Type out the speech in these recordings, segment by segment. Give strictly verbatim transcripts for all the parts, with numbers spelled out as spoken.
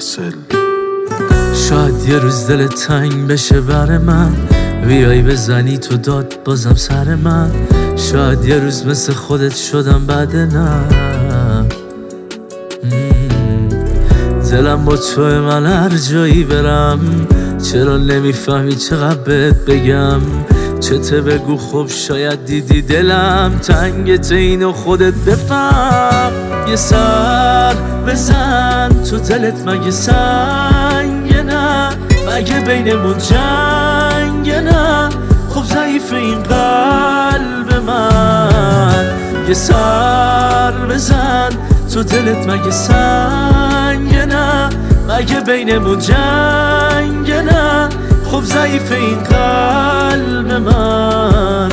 فاصل. شاید یه روز دل تنگ بشه بر من، بیای بزنی تو داد بازم سر من. شاید یه روز مثل خودت شدم بعد نه. دلم با توی من هر جایی برم، چرا نمیفهمی چقدر بهت بگم؟ چته بگو خب شاید دیدی دلم تنگت اینو خودت بفهم. یه سر بزن تو دلت مگه سنگ نه؟ مگه بینمون جنگ نه؟ خب ضعیف این قلب من. یه سر بزن تو دلت مگه سنگ نه؟ مگه بینمون جنگ نه؟ خب ضعیف این قلب من.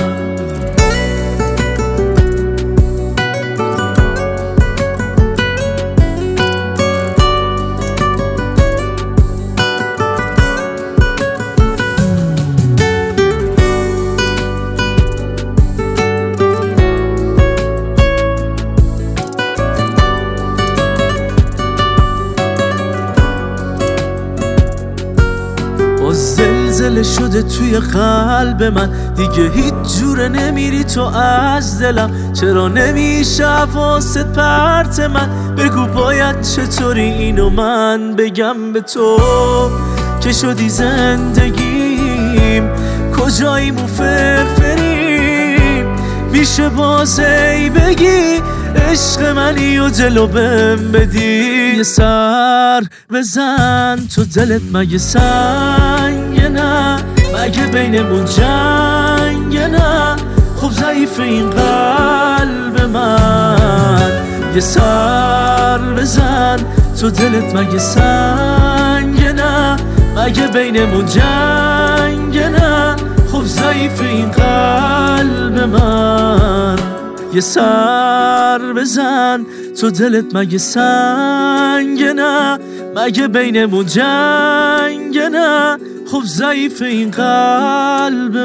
زلزله شده توی قلب من، دیگه هیچ جوره نمیری تو از دلم. چرا نمیشه حواست پرت من؟ بگو باید چطوری اینو من بگم به تو که شدی زندگیم. کجاییم و فرفریم؟ میشه بازی بگی عشق منی و جلو بهم بدی؟ یه سر بزن تو دلت مگه سنگ نه؟ مگه بینمون جنگ نه؟ خب ضعیف این قلب من. یه سر بزن تو دلت مگه سنگ نه؟ مگه بینمون جنگ نه؟ خب ضعیف این قلب من. یه سر بزن تو دلت مگه سنگ نه؟ مگه بینمون جنگ نه؟ خب ضعیف این قلب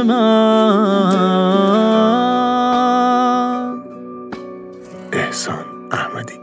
من. احسان احمدی.